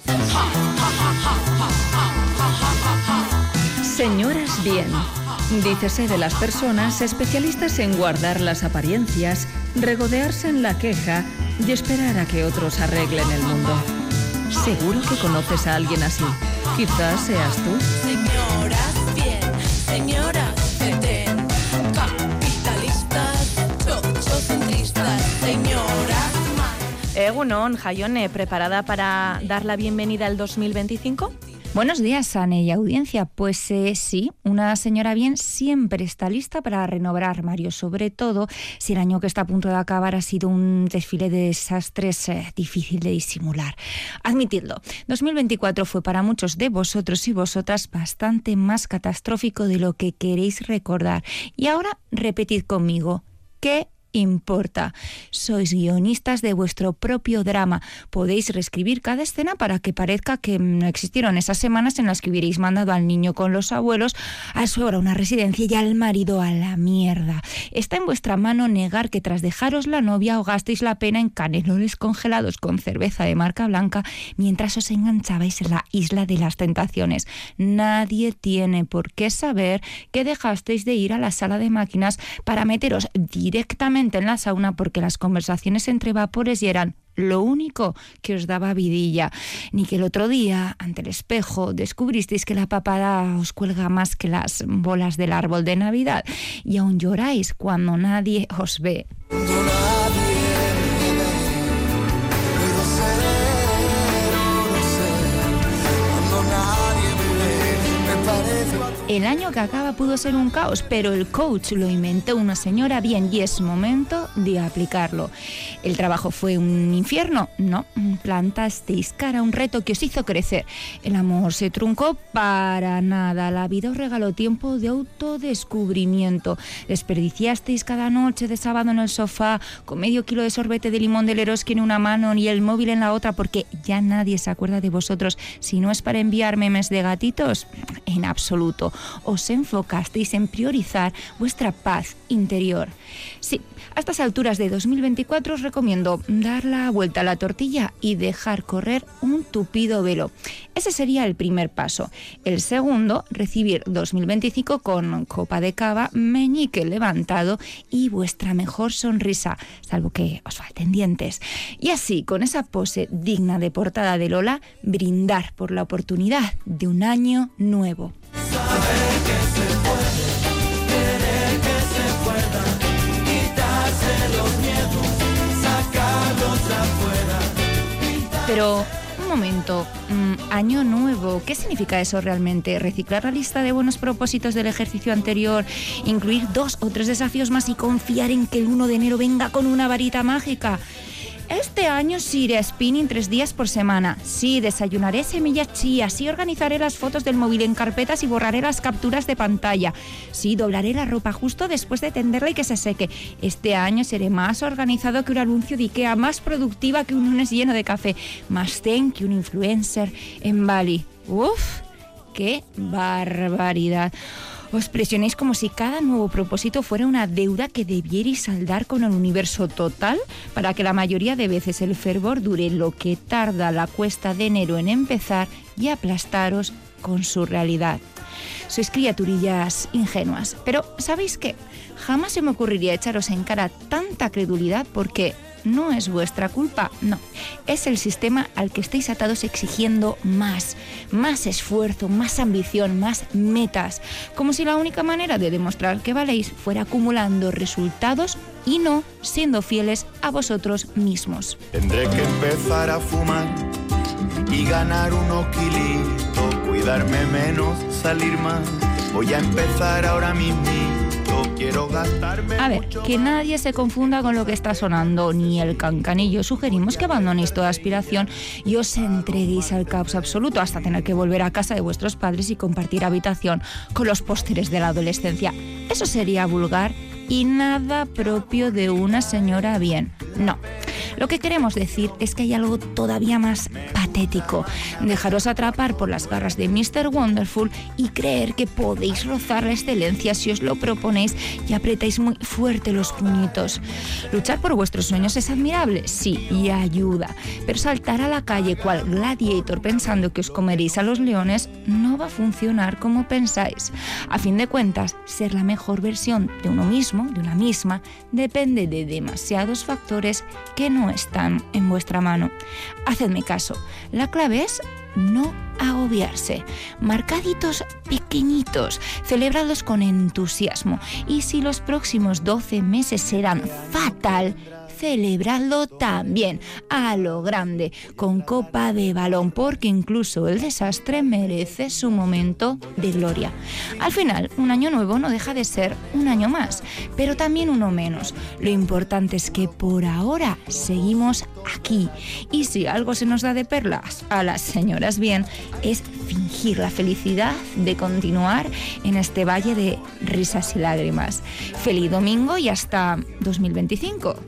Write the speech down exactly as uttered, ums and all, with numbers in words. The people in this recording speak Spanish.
Señoras bien, dícese de las personas especialistas en guardar las apariencias, regodearse en la queja y esperar a que otros arreglen el mundo. Seguro que conoces a alguien así. Quizás seas tú. Señoras bien, señoras feten, capitalistas, chochocentristas, señoras mal. Egunon, Jaione, ¿preparada para dar la bienvenida al dos mil veinticinco? Buenos días, Ane y audiencia. Pues eh, sí, una señora bien siempre está lista para renovar armarios, sobre todo si el año que está a punto de acabar ha sido un desfile de desastres eh, difícil de disimular. Admitidlo, dos mil veinticuatro fue para muchos de vosotros y vosotras bastante más catastrófico de lo que queréis recordar. Y ahora repetid conmigo, ¿qué importa? Sois guionistas de vuestro propio drama. Podéis reescribir cada escena para que parezca que no existieron esas semanas en las que hubierais mandado al niño con los abuelos, al suegro a una residencia y al marido a la mierda. Está en vuestra mano negar que tras dejaros la novia ahogasteis la pena en canelones congelados con cerveza de marca blanca mientras os enganchabais en la isla de las tentaciones. Nadie tiene por qué saber que dejasteis de ir a la sala de máquinas para meteros directamente en la sauna porque las conversaciones entre vapores y eran lo único que os daba vidilla, ni que el otro día ante el espejo descubristeis que la papada os cuelga más que las bolas del árbol de Navidad y aún lloráis cuando nadie os ve. El año que acaba pudo ser un caos, pero el coach lo inventó una señora bien y es momento de aplicarlo. ¿El trabajo fue un infierno? No, plantasteis cara a un reto que os hizo crecer. ¿El amor se truncó? Para nada. La vida os regaló tiempo de autodescubrimiento. Desperdiciasteis cada noche de sábado en el sofá con medio kilo de sorbete de limón del Eroski en una mano y el móvil en la otra porque ya nadie se acuerda de vosotros. Si no es para enviar memes de gatitos, en absoluto. Os enfocasteis en priorizar vuestra paz interior. Sí, a estas alturas de dos mil veinticuatro os recomiendo dar la vuelta a la tortilla y dejar correr un tupido velo. Ese sería el primer paso. El segundo, recibir dos mil veinticinco con copa de cava, meñique levantado y vuestra mejor sonrisa, salvo que os falten dientes. Y así, con esa pose digna de portada de Lola, brindar por la oportunidad de un año nuevo. Saber que se puede, querer que se pueda, quitarse los miedos, sacarlos afuera. Pero un momento, mm, año nuevo, ¿qué significa eso realmente? ¿Reciclar la lista de buenos propósitos del ejercicio anterior, incluir dos o tres desafíos más y confiar en que el uno de enero venga con una varita mágica? Este año sí iré a spinning tres días por semana. Sí, desayunaré semillas chía. Sí, organizaré las fotos del móvil en carpetas y borraré las capturas de pantalla. Sí, doblaré la ropa justo después de tenderla y que se seque. Este año seré más organizado que un anuncio de IKEA, más productiva que un lunes lleno de café, más zen que un influencer en Bali. ¡Uf! ¡Qué barbaridad! Os presionéis como si cada nuevo propósito fuera una deuda que debierais saldar con el universo total para que la mayoría de veces el fervor dure lo que tarda la cuesta de enero en empezar y aplastaros con su realidad. Sois criaturillas ingenuas, pero ¿sabéis qué? Jamás se me ocurriría echaros en cara tanta credulidad porque no es vuestra culpa, no. Es el sistema al que estáis atados exigiendo más, más esfuerzo, más ambición, más metas. Como si la única manera de demostrar que valéis fuera acumulando resultados y no siendo fieles a vosotros mismos. Tendré que empezar a fumar y ganar unos kilitos, cuidarme menos, salir más. Voy a empezar ahora mismo. Quiero gastarme. A ver, que nadie se confunda con lo que está sonando, ni el cancanillo. Sugerimos que abandonéis toda aspiración y os entreguéis al caos absoluto hasta tener que volver a casa de vuestros padres y compartir habitación con los pósteres de la adolescencia. Eso sería vulgar y nada propio de una señora bien. No. Lo que queremos decir es que hay algo todavía más patético. Dejaros atrapar por las garras de míster Wonderful y creer que podéis rozar la excelencia si os lo proponéis y apretáis muy fuerte los puñitos. Luchar por vuestros sueños es admirable, sí, y ayuda, pero saltar a la calle cual gladiator pensando que os comeréis a los leones no va a funcionar como pensáis. A fin de cuentas, ser la mejor versión de uno mismo, de una misma, depende de demasiados factores que no están en vuestra mano. Hacedme caso, la clave es no agobiarse. Marcaditos pequeñitos, celebradlos con entusiasmo. Y si los próximos doce meses serán fatal, celebradlo también, a lo grande, con copa de balón, porque incluso el desastre merece su momento de gloria. Al final, un año nuevo no deja de ser un año más, pero también uno menos. Lo importante es que por ahora seguimos aquí. Y si algo se nos da de perlas a las señoras bien, es fingir la felicidad de continuar en este valle de risas y lágrimas. Feliz domingo y hasta dos mil veinticinco.